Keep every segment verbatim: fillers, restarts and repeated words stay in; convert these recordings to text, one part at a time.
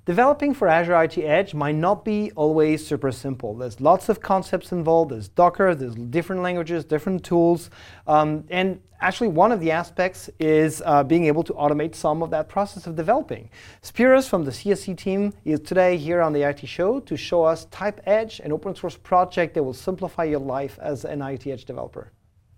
Developing for Azure I O T Edge might not be always super simple. There's lots of concepts involved. There's Docker, there's different languages, different tools. Um, and actually one of the aspects is uh, being able to automate some of that process of developing. Spiros from the C S C team is today here on the I O T Show to show us Type Edge, an open source project that will simplify your life as an I O T Edge developer.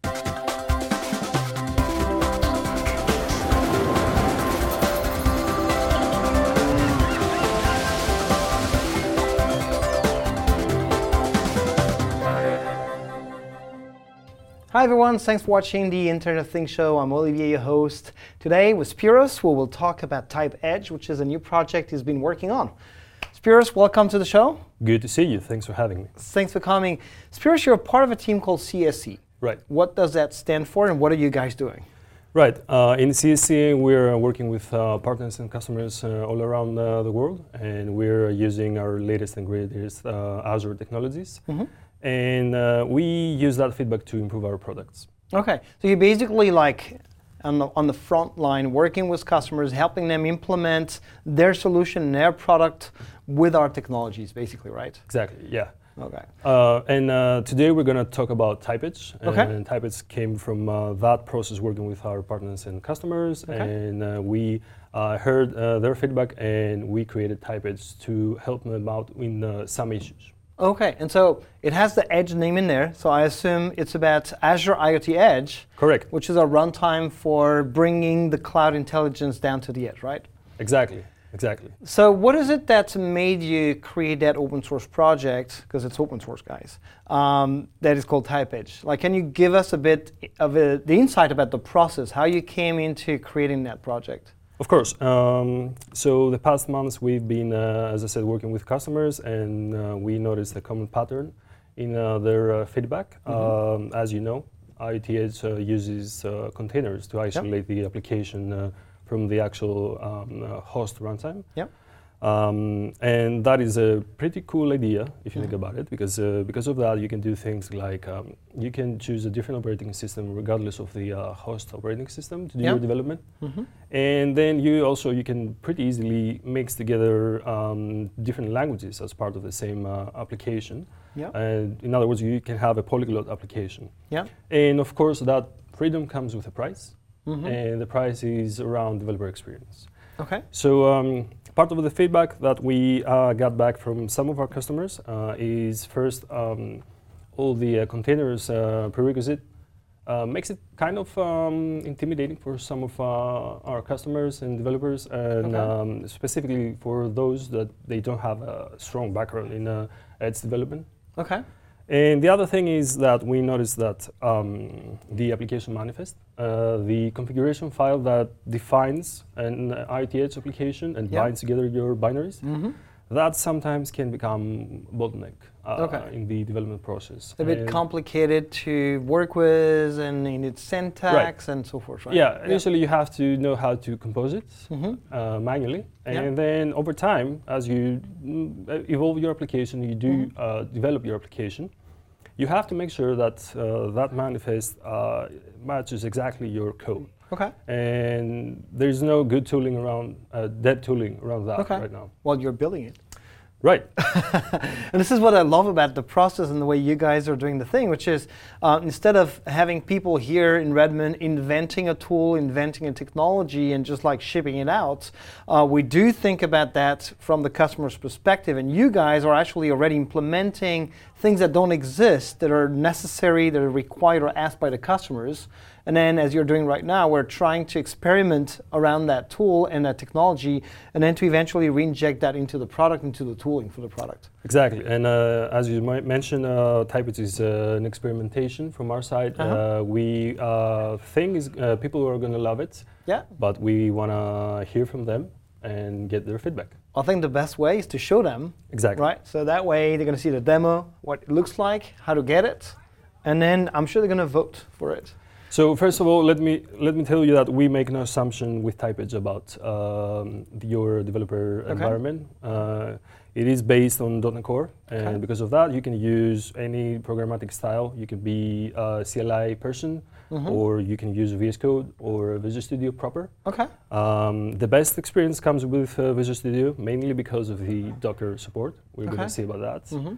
Hi everyone, thanks for watching the Internet of Things show. I'm Olivier, your host. Today with Spiros, we will talk about Type Edge, which is a new project he's been working on. Spiros, welcome to the show. Good to see you. Thanks for having me. Thanks for coming. Spiros, you're a part of a team called C S C. Right. What does that stand for and what are you guys doing? Right. Uh, in C S C, we're working with uh, partners and customers uh, all around uh, the world, and we're using our latest and greatest uh, Azure technologies. Mm-hmm. And uh, we use that feedback to improve our products. Okay, so you're basically like on the, on the front line working with customers, helping them implement their solution, their product with our technologies, basically, right? Exactly, yeah. Okay. Uh, and uh, today we're going to talk about Type Edge. Okay. And Type Edge came from uh, that process working with our partners and customers. Okay. And uh, we uh, heard uh, their feedback and we created Type Edge to help them out in uh, some issues. Okay, and so it has the Edge name in there, so I assume it's about Azure I O T Edge. Correct. Which is a runtime for bringing the cloud intelligence down to the edge, right? Exactly, exactly. So what is it that's made you create that open source project, because it's open source, guys, um, that is called Type Edge? Like, can you give us a bit of a, the insight about the process, how you came into creating that project? Of course. Um, so the past months we've been, uh, as I said, working with customers, and uh, we noticed a common pattern in uh, their uh, feedback. Mm-hmm. Um, as you know, I O T Edge uh, uses uh, containers to isolate yep. the application uh, from the actual um, uh, host runtime. Yep. Um, and that is a pretty cool idea if you mm-hmm. think about it, because uh, because of that you can do things like um, you can choose a different operating system regardless of the uh, host operating system to do yep. your development. Mm-hmm. And then you also you can pretty easily mix together um, different languages as part of the same uh, application. Yep. And in other words, you can have a polyglot application. Yep. And of course, that freedom comes with a price, mm-hmm. and the price is around developer experience. Okay. So um, part of the feedback that we uh, got back from some of our customers uh, is first um, all the uh, containers uh, prerequisite uh, makes it kind of um, intimidating for some of uh, our customers and developers, and okay. um, specifically for those that they don't have a strong background in uh, Edge development. Okay. And the other thing is that we noticed that um, the application manifest, uh, the configuration file that defines an I O T Edge application and yep. binds together your binaries, mm-hmm. that sometimes can become bottleneck uh, okay. in the development process. A bit and complicated to work with, and you need syntax right. and so forth, right? Yeah, initially yeah. you have to know how to compose it mm-hmm. uh, manually, and yep. then over time, as you mm, evolve your application, you do mm-hmm. uh, develop your application, you have to make sure that uh, that manifest uh, matches exactly your code. Okay. And there's no good tooling around, uh, dead tooling around that okay. right now. Well, you're building it. Right. And this is what I love about the process and the way you guys are doing the thing, which is uh, instead of having people here in Redmond inventing a tool, inventing a technology, and just like shipping it out, uh, we do think about that from the customer's perspective. And you guys are actually already implementing things that don't exist, that are necessary, that are required or asked by the customers. And then, as you're doing right now, we're trying to experiment around that tool and that technology, and then to eventually re-inject that into the product, into the tooling for the product. Exactly. And uh, as you might mention, uh, Type Edge is uh, an experimentation from our side. Uh-huh. Uh, we uh, think is, uh, people are going to love it, yeah. but we want to hear from them and get their feedback. I think the best way is to show them. Exactly. Right? So that way they're going to see the demo, what it looks like, how to get it, and then I'm sure they're going to vote for it. So first of all, let me let me tell you that we make no assumption with Type Edge about um, your developer okay. environment. Uh, it is based on dot NET Core, and okay. because of that, you can use any programmatic style. You can be a C L I person, Mm-hmm. or you can use V S Code or Visual Studio proper. Okay. Um, the best experience comes with uh, Visual Studio, mainly because of the Docker support. We're Okay. going to see about that. Mm-hmm.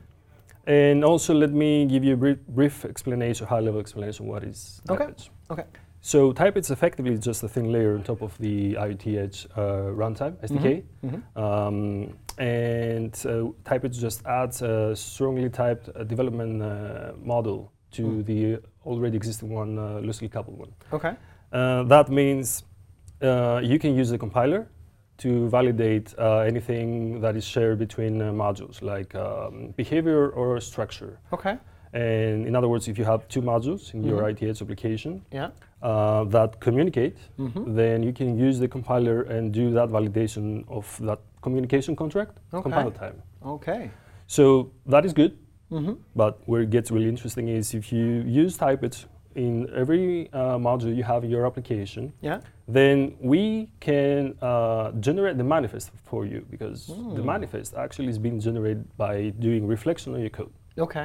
And also, let me give you a brief, brief explanation, high-level explanation, what is Okay. TypeEdge. Okay. So TypeEdge is effectively just a thin layer on top of the IoT Edge uh, runtime, S D K. Mm-hmm. Um, and uh, TypeEdge just adds a strongly typed uh, development uh, model to Mm. the already existing one, uh, loosely coupled one. Okay. Uh, that means uh, you can use the compiler to validate uh, anything that is shared between uh, modules, like um, behavior or structure. Okay. And in other words, if you have two modules in your Mhm. I T Edge application Yeah. uh, that communicate, Mm-hmm. then you can use the compiler and do that validation of that communication contract, Okay. compile time. Okay. So that is good, Mm-hmm. but where it gets really interesting is if you use TypeEdge in every uh, module you have in your application, Yeah. then we can uh, generate the manifest for you, because the Mm. manifest actually is being generated by doing reflection on your code. Okay.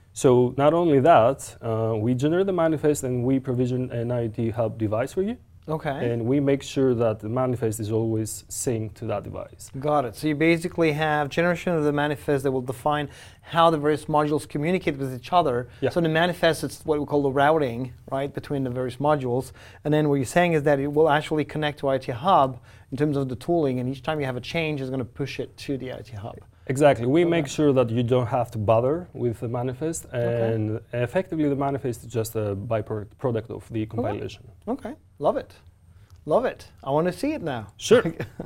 So not only that, uh, we generate the manifest and we provision an IoT Hub device for you, Okay. and we make sure that the manifest is always synced to that device. Got it. So you basically have generation of the manifest that will define how the various modules communicate with each other. Yeah. So the manifest, it's what we call the routing, right, between the various modules. And then what you're saying is that it will actually connect to IoT Hub in terms of the tooling, and each time you have a change, it's going to push it to the IoT Hub. Exactly. We Okay. make sure that you don't have to bother with the manifest, Okay. and effectively the manifest is just a byproduct product of the compilation. Okay. Love it. Love it. I want to see it now. Sure.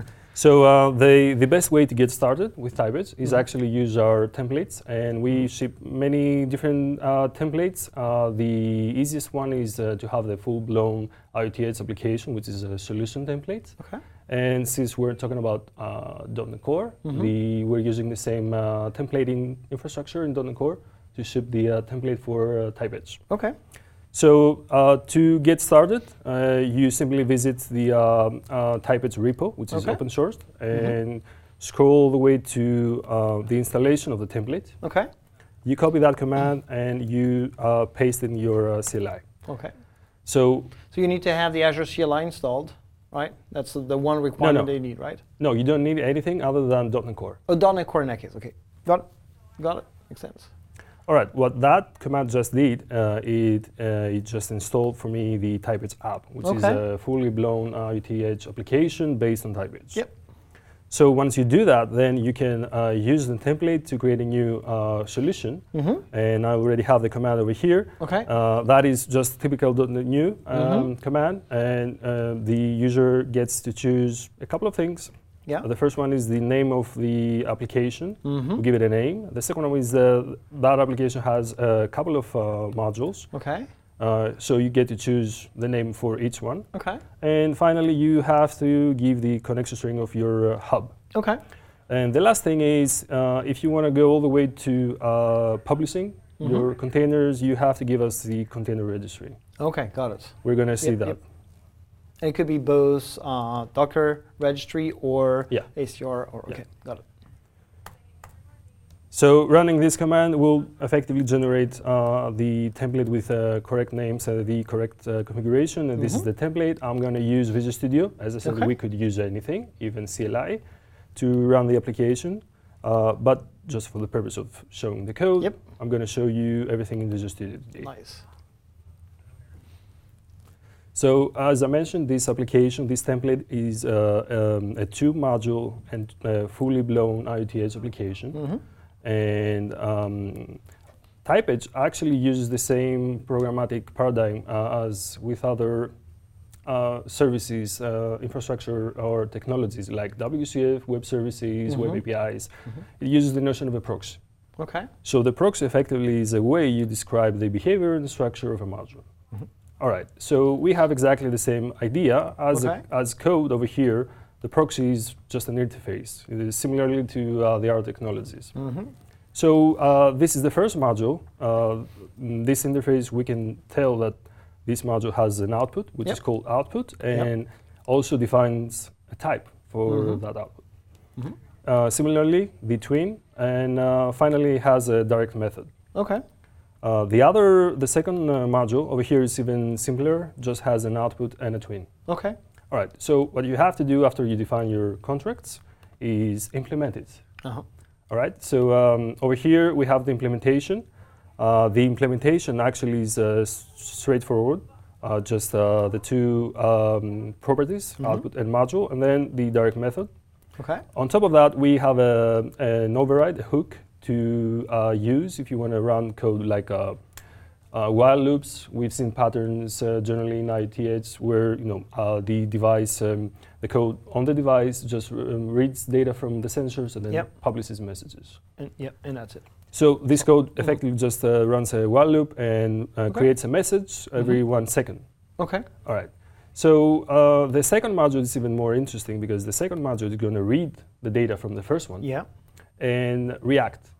So uh, the, the best way to get started with TypeEdge is Mhm. actually use our templates, and we ship many different uh, templates. Uh, the easiest one is uh, to have the full-blown IoT Edge application, which is a solution template. Okay. And since we're talking about uh, .NET Core, Mhm. the, we're using the same uh, templating infrastructure in .NET Core to ship the uh, template for uh, TypeEdge. Okay. So uh, to get started, uh, you simply visit the uh, uh, TypeEdge repo, which is Okay. open source, and scroll all the way to uh, the installation of the template. Okay. You copy that command and you uh, paste in your uh, C L I. Okay. So So you need to have the Azure C L I installed, right? That's the, the one requirement no. they need, right? no, you don't need anything other than .NET Core. Oh, .NET Core in that case. Okay. Got it. Got it. Makes sense. All right, what that command just did, uh, it, uh, it just installed for me the TypeEdge app, which is Okay. a fully blown IoT Edge application based on TypeEdge. Yep. So once you do that, then you can uh, use the template to create a new uh, solution. Mm-hmm. And I already have the command over here. Okay. Uh, that is just typical .NET New um, Mhm. command, and uh, the user gets to choose a couple of things. Yeah. Uh, the first one is the name of the application. Mm-hmm. We give it a name. The second one is uh, that application has a couple of uh, modules. Okay. Uh, so you get to choose the name for each one. Okay. And finally, you have to give the connection string of your uh, hub. Okay. And the last thing is, uh, if you want to go all the way to uh, publishing Mhm. your containers, you have to give us the container registry. Okay. Got it. We're going to see Yep, that. yep. And it could be both uh, Docker registry or Yeah. A C R. Or Yeah. okay. Got it. So running this command will effectively generate uh, the template with uh, correct names and the correct uh, configuration. And this is Mhm. the template. I'm going to use Visual Studio. As I said, Okay. we could use anything, even C L I, to run the application. Uh, but just for the purpose of showing the code, Yep. I'm going to show you everything in Visual Studio today. Nice. So as I mentioned, this application, this template is uh, um, a two-module and uh, fully blown IoT Edge application. Mm-hmm. And um, TypeEdge actually uses the same programmatic paradigm uh, as with other uh, services, uh, infrastructure or technologies like W C F, web services, web Mhm. A P Is. Mhm. It uses the notion of a proxy. Okay. So the proxy effectively is a way you describe the behavior and structure of a module. Mhm. All right, so we have exactly the same idea as, Okay. a, as code over here. The proxy is just an interface, it is similarly to uh, the other technologies. Mm-hmm. So uh, this is the first module. Uh, in this interface, we can tell that this module has an output, which Yep. is called output, and also defines a type for Mhm. that output. Mhm. Uh, similarly, between, and uh, finally has a direct method. Okay. Uh, the other, the second uh, module over here is even simpler, just has an output and a tween. Okay. All right, so what you have to do after you define your contracts is implement it. Uh-huh. All right, so um, over here we have the implementation. Uh, the implementation actually is uh, s- straightforward, uh, just uh, the two um, properties, Mhm. output and module, and then the direct method. Okay. On top of that, we have a, an override, a hook to uh, use if you want to run code like uh, uh, while loops. We've seen patterns uh, generally in I T H where you know uh, the device, um, the code on the device just um, reads data from the sensors and then Yep. publishes messages. And, yeah, and that's it. So this code Mhm. effectively just uh, runs a while loop and uh, Okay. creates a message every Mhm. one second. Okay. All right. So uh, the second module is even more interesting because the second module is going to read the data from the first one Yeah. and react.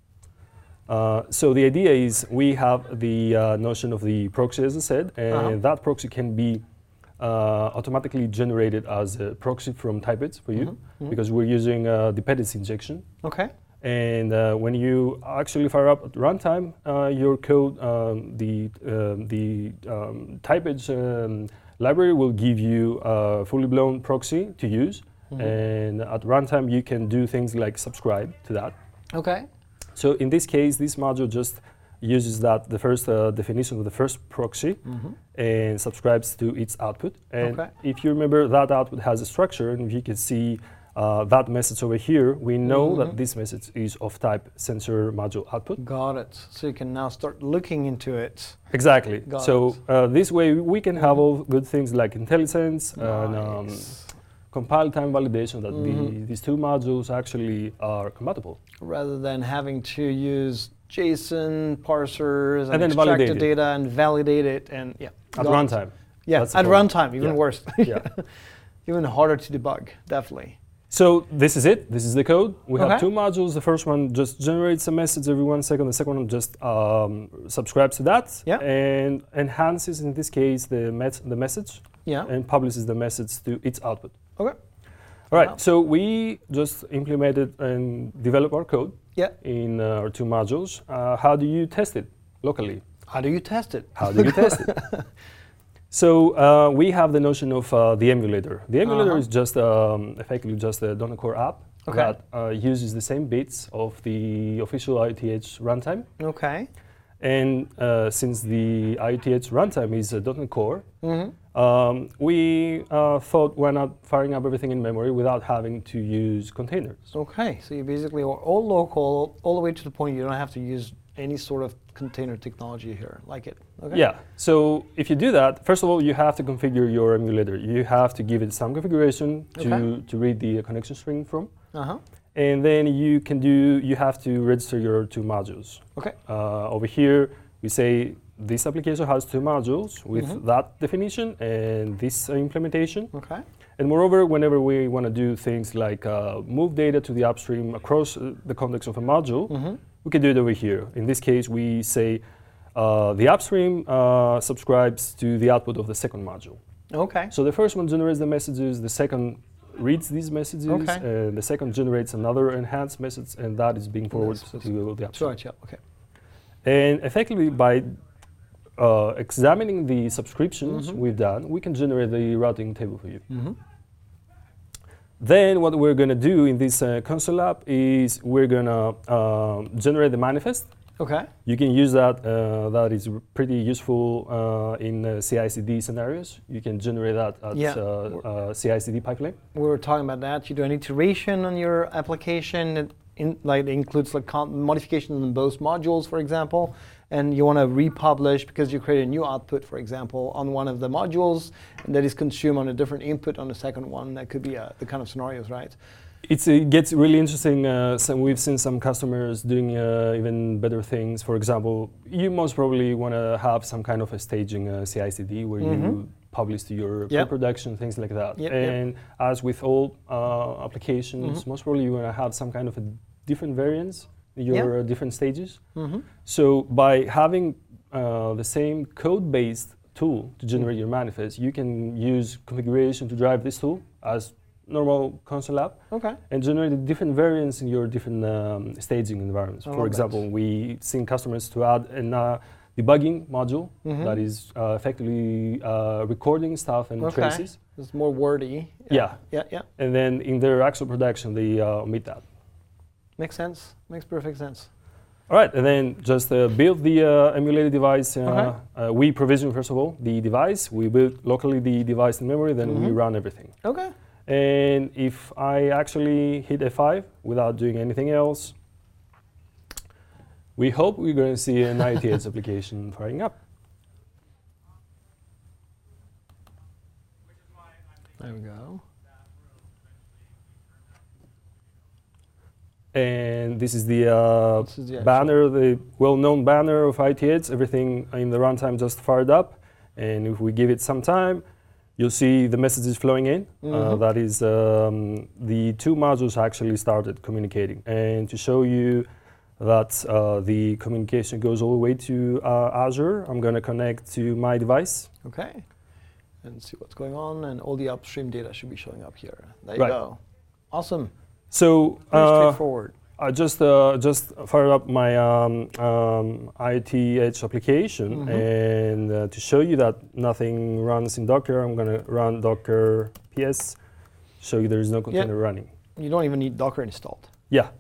Uh, so the idea is we have the uh, notion of the proxy, as I said, and Uh-huh. that proxy can be uh, automatically generated as a proxy from typebits for you Mhm. Mhm. because we're using uh, dependency injection. Okay. And uh, when you actually fire up at runtime, uh, your code, um, the um the um, typage um, library will give you a fully blown proxy to use. Mhm. And at runtime, you can do things like subscribe to that. Okay. So in this case, this module just uses that the first uh, definition of the first proxy Mhm. and subscribes to its output. And Okay. if you remember, that output has a structure, and if you can see uh, that message over here, we know Mhm. that this message is of type sensor module output. Got it. So you can now start looking into it. Exactly. Got so it. uh, this way we can have Mhm. all good things like IntelliSense and um, Nice. compile time validation that the, Mhm. these two modules actually are compatible. Rather than having to use JSON parsers and, And then extract validate the it. data and validate it and yeah. At got it. runtime. Yeah, That's the at problem. runtime, even Yeah. worse. Yeah. Even harder to debug, definitely. So this is it. This is the code. We have Okay. two modules. The first one just generates a message every one second. The second one just um, subscribes to that Yeah. and enhances, in this case, the, met- the message Yeah. and publishes the message to its output. Okay. All right. Wow. So we just implemented and developed our code Yeah. in uh, our two modules. Uh, how do you test it locally? How do you test it? How do you test it? So uh, we have the notion of uh, the emulator. The emulator Uh-huh. is just um, effectively just a .NET Core app Okay. that uh, uses the same bits of the official I T H runtime. Okay. And uh, since the I T H runtime is a .NET Core, Mm-hmm. um, we uh, thought why not firing up everything in memory without having to use containers. Okay. So you basically are all local, all the way to the point you don't have to use any sort of container technology here. Like it. Okay. Yeah, so if you do that, first of all, you have to configure your emulator. You have to give it some configuration to, Okay. to read the uh, connection string from. Uh huh. And then you can do, you have to register your two modules. Okay. Uh, over here, we say this application has two modules with Mhm. that definition and this uh, implementation. Okay. And moreover, whenever we want to do things like uh, move data to the upstream across uh, the context of a module, Mm-hmm. we can do it over here. In this case, we say uh, the upstream uh, subscribes to the output of the second module. Okay. So the first one generates the messages, the second reads these messages, Okay. and the second generates another enhanced message, and that is being forwarded That's- to the upstream. Right. Yeah. Okay. And effectively, by uh, examining the subscriptions Mhm. we've done, we can generate the routing table for you. Mm-hmm. Then what we're going to do in this uh, console app is we're going to uh, generate the manifest. Okay. You can use that. Uh, that is r- pretty useful uh, in uh, C I C D scenarios. You can generate that at Yeah. uh, uh, C I C D pipeline. We were talking about that. You do an iteration on your application. It in, like it includes like com- modifications in both modules, for example, and you want to republish because you create a new output, for example, on one of the modules, and that is consumed on a different input on the second one. That could be uh, the kind of scenarios, right? It's, it gets really interesting. Uh, some, we've seen some customers doing uh, even better things. For example, you most probably want to have some kind of a staging uh, C I C D where Mhm. you publish to your Yep. pre-production, things like that. Yep, yep. And as with all uh, applications, Mhm. most probably you want to have some kind of a different variants in your Yeah. uh, different stages. Mm-hmm. So by having uh, the same code-based tool to generate your manifest, you can use configuration to drive this tool as normal console app Okay. and generate different variants in your different um, staging environments. I For love example, that. we seen customers to add an uh, debugging module Mhm. that is uh, effectively uh, recording stuff and Okay. traces. It's more wordy. Yeah. Yeah, yeah. And then in their actual production, they uh, omit that. Makes sense. Makes perfect sense. All right, and then just uh, build the uh, emulated device. Uh, Okay. uh, we provision, first of all, the device. We build locally the device in memory, then we Mhm. run everything. Okay. And if I actually hit F five without doing anything else, we hope we're going to see an I T Edge application firing up. There we go. And this is the, uh, This is the banner, the well-known banner of I T Edge. Everything in the runtime just fired up. And if we give it some time, you'll see the messages flowing in. Uh, Mhm. that is, um, the two modules actually started communicating. And to show you that uh, the communication goes all the way to uh, Azure, I'm going to connect to my device. Okay. And see what's going on, and all the upstream data should be showing up here. There you Right. go. Awesome. So Very uh, straightforward. I just uh, just fired up my um, um, I T Edge application, Mhm. and uh, to show you that nothing runs in Docker, I'm going to run Docker P S, show you there is no container running. You don't even need Docker installed. Yeah.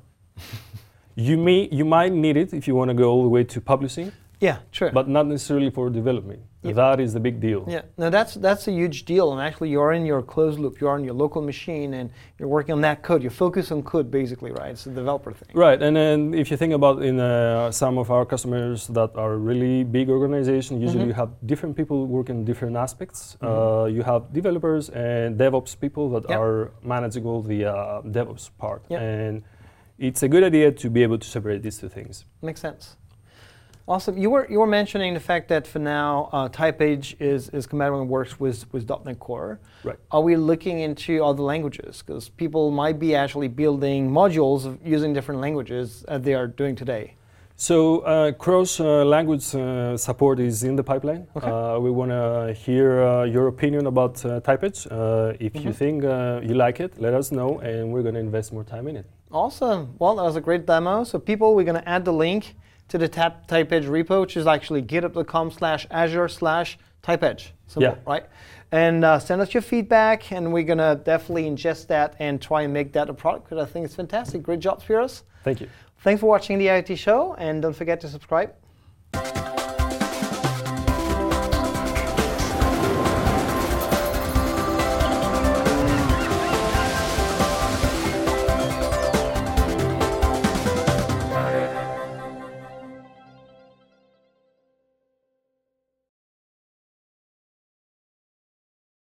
You may you might need it if you want to go all the way to publishing, Yeah, sure. but not necessarily for development. Yeah. That is the big deal. Yeah, now that's that's a huge deal, and actually you're in your closed loop, you're on your local machine, and you're working on that code. You focus on code, basically, right? It's a developer thing. Right, and then if you think about in uh, some of our customers that are really big organizations, usually Mhm. you have different people working different aspects. Mhm. Uh, you have developers and DevOps people that Yep. are managing all the uh, DevOps part, Yep. and it's a good idea to be able to separate these two things. Makes sense. Awesome. You were you were mentioning the fact that for now, uh, TypeEdge is is compatible and works with with .dot NET Core. Right. Are we looking into other languages? Because people might be actually building modules of using different languages as they are doing today. So uh, cross uh, language uh, support is in the pipeline. Okay. Uh, we want to hear uh, your opinion about uh, TypeEdge. Uh, if you Mhm. think uh, you like it, let us know, and we're going to invest more time in it. Awesome. Well, that was a great demo. So people, we're going to add the link to the tap TypeEdge repo, which is actually github.com slash Azure slash TypeEdge. Simple, Yeah. right? And uh, send us your feedback, and we're going to definitely ingest that and try and make that a product, because I think it's fantastic. Great job, Spiros. Thank you. Thanks for watching the I O T show, and don't forget to subscribe.